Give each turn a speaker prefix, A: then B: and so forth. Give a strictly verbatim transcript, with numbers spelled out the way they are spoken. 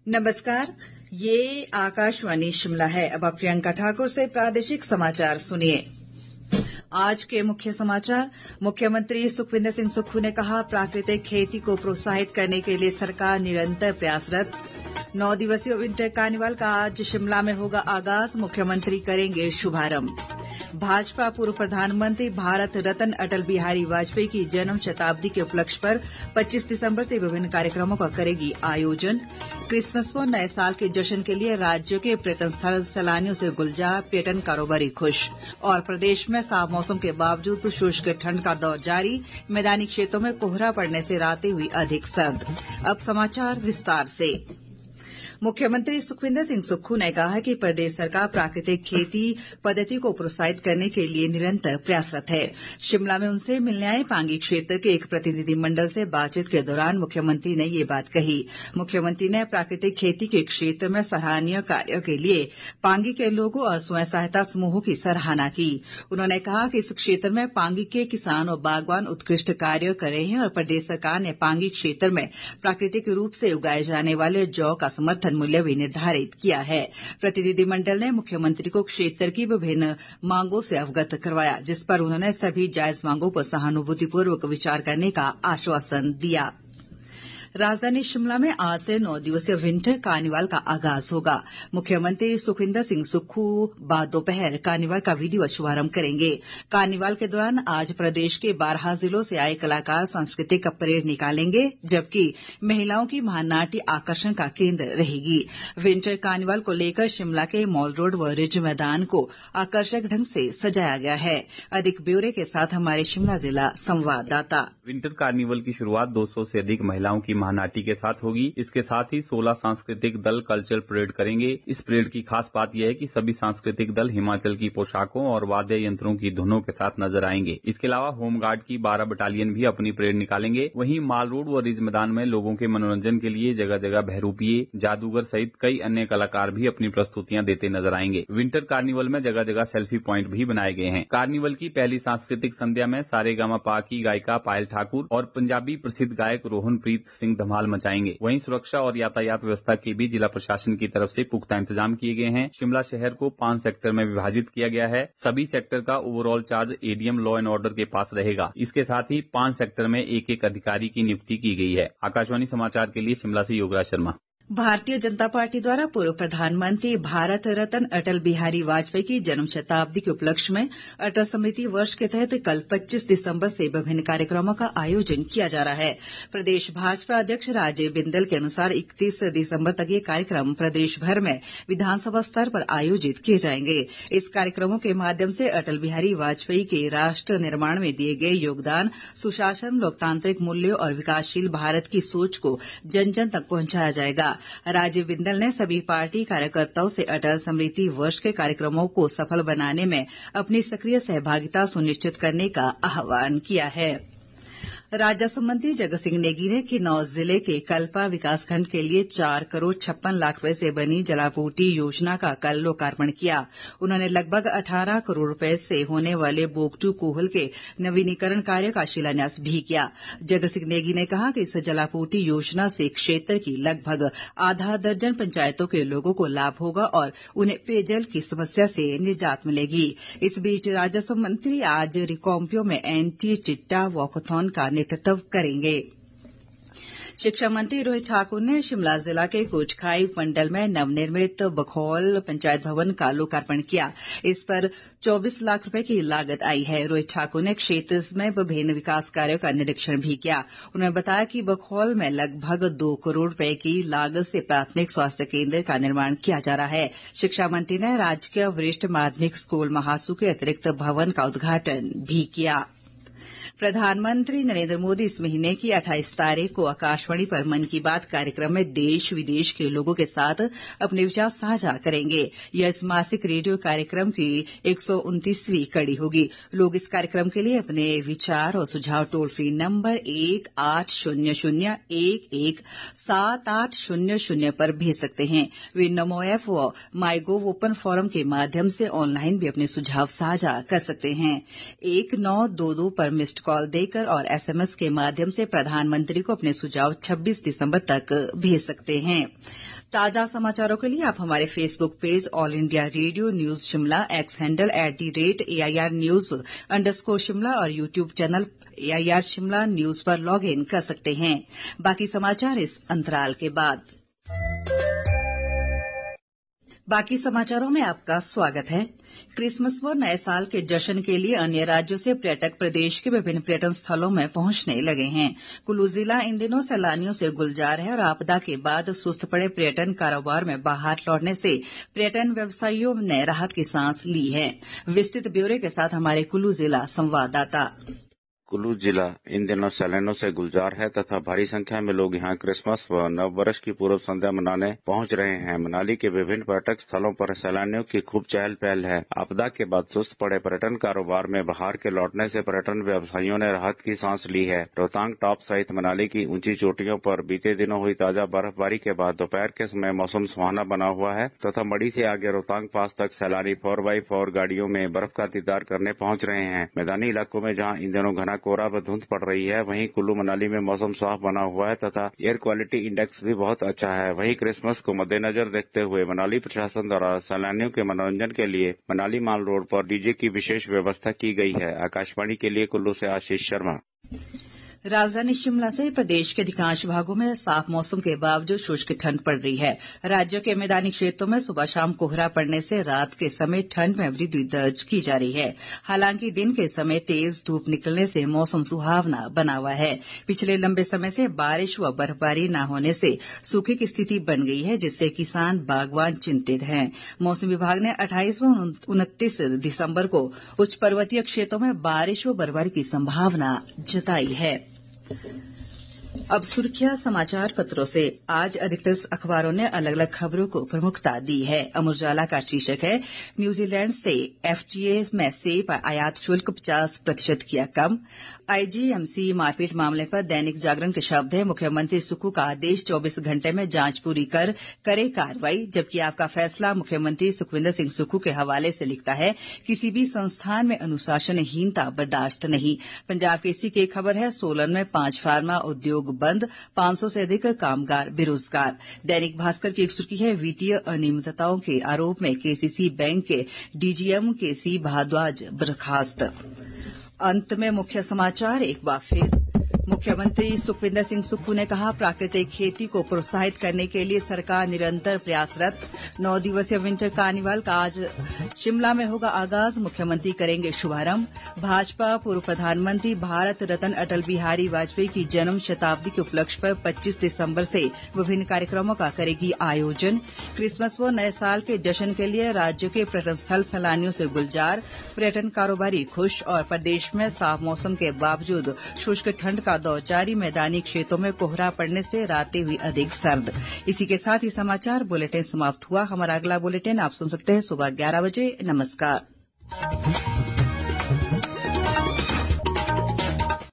A: नमस्कार, ये आकाशवाणी शिमला है। अब आप प्रियंका ठाकुर से प्रादेशिक समाचार सुनिए। आज के मुख्य समाचार। मुख्यमंत्री सुखविंदर सिंह सुक्खू ने कहा, प्राकृतिक खेती को प्रोत्साहित करने के लिए सरकार निरंतर प्रयासरत। नौ दिवसीय विंटर कार्निवाल का आज शिमला में होगा आगाज, मुख्यमंत्री करेंगे शुभारंभ। भाजपा पूर्व प्रधानमंत्री भारत रत्न अटल बिहारी वाजपेयी की जन्म शताब्दी के उपलक्ष्य पर पच्चीस दिसंबर से विभिन्न कार्यक्रमों का करेगी आयोजन। क्रिसमस व नए साल के जश्न के लिए राज्य के पर्यटन स्थल सैलानियों से गुलजार, पर्यटन कारोबारी खुश। और प्रदेश में साफ मौसम के बावजूद शुष्क ठंड का दौर जारी, मैदानी क्षेत्रों में कोहरा पड़ने से रातें हुई अधिक सर्द। अब समाचार विस्तार से। मुख्यमंत्री सुखविंदर सिंह सुक्खू ने कहा है कि प्रदेश सरकार प्राकृतिक खेती पद्धति को प्रोत्साहित करने के लिए निरंतर प्रयासरत है। शिमला में उनसे मिलने आए पांगी क्षेत्र के एक प्रतिनिधिमंडल से बातचीत के दौरान मुख्यमंत्री ने ये बात कही। मुख्यमंत्री ने प्राकृतिक खेती के क्षेत्र में सराहनीय कार्यों के लिए पांगी के लोगों और स्वयं सहायता समूहों की सराहना की। उन्होंने कहा कि इस क्षेत्र में पांगी के किसान और बागवान उत्कृष्ट कार्य कर रहे हैं और प्रदेश सरकार ने पांगी क्षेत्र में प्राकृतिक रूप से उगाए जाने वाले जौ का समर्थन मूल्य भी निर्धारित किया है। प्रतिनिधिमंडल ने मुख्यमंत्री को क्षेत्र की विभिन्न मांगों से अवगत करवाया, जिस पर उन्होंने सभी जायज मांगों पर सहानुभूतिपूर्वक विचार करने का आश्वासन दिया। राजधानी शिमला में आज से नौ दिवसीय विंटर कार्निवाल का आगाज होगा। मुख्यमंत्री सुखविंदर सिंह सुक्खू बाद दोपहर कार्निवाल का विधिवत शुभारंभ करेंगे। कार्निवाल के दौरान आज प्रदेश के बारह जिलों से आए कलाकार सांस्कृतिक परेड निकालेंगे, जबकि महिलाओं की महानाट्य आकर्षण का केंद्र रहेगी। विंटर कार्निवाल को लेकर शिमला के मॉल रोड व रिज मैदान को आकर्षक ढंग से सजाया गया है। अधिक ब्यौरे के साथ हमारे शिमला जिला संवाददाता।
B: विंटर कार्निवाल की शुरुआत दो सौ से अधिक महिलाओं की महानाटी के साथ होगी। इसके साथ ही सोलह सांस्कृतिक दल कल्चरल परेड करेंगे। इस परेड की खास बात यह है कि सभी सांस्कृतिक दल हिमाचल की पोशाकों और वाद्य यंत्रों की धुनों के साथ नजर आएंगे। इसके अलावा होमगार्ड की बारह बटालियन भी अपनी परेड निकालेंगे। वहीं माल रोड व रिज मैदान में लोगों के मनोरंजन के लिए जगह जगह बहरूपिये, जादूगर सहित कई अन्य कलाकार भी अपनी प्रस्तुतियां देते नजर आएंगे। विंटर कार्निवल में जगह जगह सेल्फी प्वाइंट भी बनाए गए हैं। कार्निवल की पहली सांस्कृतिक संध्या में सारेगामापा की गायिका पायल ठाकुर और पंजाबी प्रसिद्ध गायक रोहनप्रीत सिंह धमाल मचाएंगे। वहीं सुरक्षा और यातायात व्यवस्था की भी जिला प्रशासन की तरफ से पुख्ता इंतजाम किए गए हैं। शिमला शहर को पांच सेक्टर में विभाजित किया गया है। सभी सेक्टर का overall charge ADM law and order के पास रहेगा। इसके साथ ही पांच सेक्टर में एक एक अधिकारी की नियुक्ति की गई है। आकाशवाणी समाचार के लिए शिमला से योगराज शर्मा।
A: भारतीय जनता पार्टी द्वारा पूर्व प्रधानमंत्री भारत रत्न अटल बिहारी वाजपेयी की जन्म शताब्दी के उपलक्ष्य में अटल स्मृति वर्ष के तहत कल पच्चीस दिसंबर से विभिन्न कार्यक्रमों का आयोजन किया जा रहा है। प्रदेश भाजपा अध्यक्ष राजीव बिंदल के अनुसार इकतीस दिसंबर तक ये कार्यक्रम प्रदेश भर में विधानसभा स्तर पर आयोजित किए जाएंगे। इस कार्यक्रमों के माध्यम से अटल बिहारी वाजपेयी के राष्ट्र निर्माण में दिए गए योगदान, सुशासन, लोकतांत्रिक मूल्यों और विकासशील भारत की सोच को जन जन तक पहुंचाया जाएगा। राजीव बिंदल ने सभी पार्टी कार्यकर्ताओं से अटल स्मृति वर्ष के कार्यक्रमों को सफल बनाने में अपनी सक्रिय सहभागिता सुनिश्चित करने का आह्वान किया है। राजस्व मंत्री जगत सिंह नेगी ने किन्नौर जिले के कल्पा विकासखंड के लिए चार करोड़ छप्पन लाख रुपए से बनी जलापूर्ति योजना का कल लोकार्पण किया। उन्होंने लगभग अठारह करोड़ रुपए से होने वाले बोगटू कोहल के नवीनीकरण कार्य का शिलान्यास भी किया। जगत सिंह नेगी ने कहा कि इस जलापूर्ति योजना से क्षेत्र की लगभग आधा दर्जन पंचायतों के लोगों को लाभ होगा और उन्हें पेयजल की समस्या से निजात मिलेगी। इस बीच राजस्व मंत्री आज रिकांगपिओ में एंटी चिट्टा वॉकथॉन का नेतृत्व करेंगे। शिक्षा मंत्री रोहित ठाकुर ने शिमला जिला के कोटखाई मंडल में नवनिर्मित बखौल पंचायत भवन का लोकार्पण किया। इस पर चौबीस लाख रुपए की लागत आई है। रोहित ठाकुर ने क्षेत्र में विभिन्न विकास कार्यों का निरीक्षण भी किया। उन्होंने बताया कि बखौल में लगभग दो करोड़ रुपए की लागत से प्राथमिक स्वास्थ्य केंद्र का निर्माण किया जा रहा है। शिक्षा मंत्री ने राजकीय वरिष्ठ माध्यमिक स्कूल महासू के अतिरिक्त भवन का उद्घाटन भी किया। प्रधानमंत्री नरेंद्र मोदी इस महीने की अट्ठाईस तारीख को आकाशवाणी पर मन की बात कार्यक्रम में देश विदेश के लोगों के साथ अपने विचार साझा करेंगे। यह इस मासिक रेडियो कार्यक्रम की एक सौ उनतीसवीं कड़ी होगी। लोग इस कार्यक्रम के लिए अपने विचार और सुझाव टोल फ्री नंबर एक आठ शून्य शून्य एक एक सात आठ शून्य शून्य पर भेज सकते हैं। वे नमो ऐप व माई गोव ओपन फोरम के माध्यम से ऑनलाइन भी अपने सुझाव साझा कर सकते हैं। एक नौ दो दो पर मिस्ड कॉल देकर और एसएमएस के माध्यम से प्रधानमंत्री को अपने सुझाव छब्बीस दिसंबर तक भेज सकते हैं। ताजा समाचारों के लिए आप हमारे Facebook page All India Radio news Shimla, X handle at the rate AIR news underscore Shimla और YouTube channel AIR Shimla news पर लॉग इन कर सकते हैं। बाकी समाचार इस अंतराल के बाद। बाकी समाचारों में आपका स्वागत है। क्रिसमस व नए साल के जश्न के लिए अन्य राज्यों से पर्यटक प्रदेश के विभिन्न पर्यटन स्थलों में पहुंचने लगे हैं। कुल्लू जिला इन दिनों सैलानियों से गुलजार है और आपदा के बाद सुस्त पड़े पर्यटन कारोबार में बाहर लौटने से पर्यटन व्यवसायियों ने राहत की सांस ली है। विस्तृत ब्यौरे के साथ हमारे कुल्लू जिला संवाददाता।
C: कुल्लू जिला इन दिनों सैलानियों से गुलजार है तथा भारी संख्या में लोग यहां क्रिसमस व नव वर्ष की पूर्व संध्या मनाने पहुंच रहे हैं। मनाली के विभिन्न पर्यटक स्थलों पर सैलानियों की खूब चहल पहल है। आपदा के बाद सुस्त पड़े पर्यटन कारोबार में बाहर के लौटने से पर्यटन व्यवसायियों ने राहत की सांस ली है। रोहतांग टॉप सहित मनाली की ऊंची चोटियों पर बीते दिनों हुई ताजा बर्फबारी के बाद दोपहर के समय मौसम सुहाना बना हुआ है तथा मड़ी से आगे रोहतांग पास तक सैलानी फोर बाई फोर गाड़ियों में बर्फ का दीदार करने पहुंच रहे हैं। मैदानी इलाकों में जहां इन दिनों घना कोहरा व धुंध पड़ रही है, वहीं कुल्लू मनाली में मौसम साफ बना हुआ है तथा एयर क्वालिटी इंडेक्स भी बहुत अच्छा है। वहीं क्रिसमस को मद्देनजर देखते हुए मनाली प्रशासन द्वारा सैलानियों के मनोरंजन के लिए मनाली माल रोड पर डीजे की विशेष व्यवस्था की गई है। आकाशवाणी के लिए कुल्लू से आशीष शर्मा।
A: राजधानी शिमला से प्रदेश के अधिकांश भागों में साफ मौसम के बावजूद शुष्क ठंड पड़ रही है। राज्य के मैदानी क्षेत्रों में सुबह शाम कोहरा पड़ने से रात के समय ठंड में वृद्धि दर्ज की जा रही है। हालांकि दिन के समय तेज धूप निकलने से मौसम सुहावना बना हुआ है। पिछले लंबे समय से बारिश व बर्फबारी न होने से सूखे की स्थिति बन गई है, जिससे किसान बागवान चिंतित हैं। मौसम विभाग ने अट्ठाईस व उनतीस दिसंबर को उच्च पर्वतीय क्षेत्रों में बारिश व बर्फबारी की संभावना जताई है। अब सुर्खियां समाचार पत्रों से। आज अधिकतर अखबारों ने अलग अलग खबरों को प्रमुखता दी है। अमर उजाला का शीर्षक है, न्यूजीलैंड से एफटीए में सेब आयात शुल्क पचास प्रतिशत किया कम। आईजीएमसी मारपीट मामले पर दैनिक जागरण के शब्द है, मुख्यमंत्री सुक्खू का आदेश चौबीस घंटे में जांच पूरी कर करे कार्रवाई। जबकि आपका फैसला मुख्यमंत्री सुखविंदर सिंह सुक्खू के हवाले से लिखता है, किसी भी संस्थान में अनुशासनहीनता बर्दाश्त नहीं। पंजाब केसरी की खबर है, सोलन में पांच फार्मा उद्योग बंद, पांच सौ से अधिक कामगार बेरोजगार। दैनिक भास्कर की एक सुर्खी है, वित्तीय अनियमितताओं के आरोप में केसीसी बैंक के डीजीएम केसी भारद्वाज बर्खास्त। अंत में मुख्य समाचार एक बार फिर। मुख्यमंत्री सुखविंदर सिंह सुक्खू ने कहा, प्राकृतिक खेती को प्रोत्साहित करने के लिए सरकार निरंतर प्रयासरत। नौ दिवसीय विंटर कार्निवाल का आज शिमला में होगा आगाज, मुख्यमंत्री करेंगे शुभारंभ। भाजपा पूर्व प्रधानमंत्री भारत रत्न अटल बिहारी वाजपेयी की जन्म शताब्दी के उपलक्ष्य पर पच्चीस दिसंबर से विभिन्न कार्यक्रमों का करेगी आयोजन। क्रिसमस व नए साल के जश्न के लिए राज्य के पर्यटन स्थल सैलानियों से गुलजार, पर्यटन कारोबारी खुश और प्रदेश में साफ मौसम के बावजूद शुष्क ठंड का दौर जारी। मैदानी क्षेत्रों में कोहरा पड़ने से रातें हुई अधिक सर्द। इसी के साथ ही समाचार बुलेटिन समाप्त हुआ। हमारा अगला बुलेटिन आप सुन सकते हैं सुबह ग्यारह बजे। नमस्कार।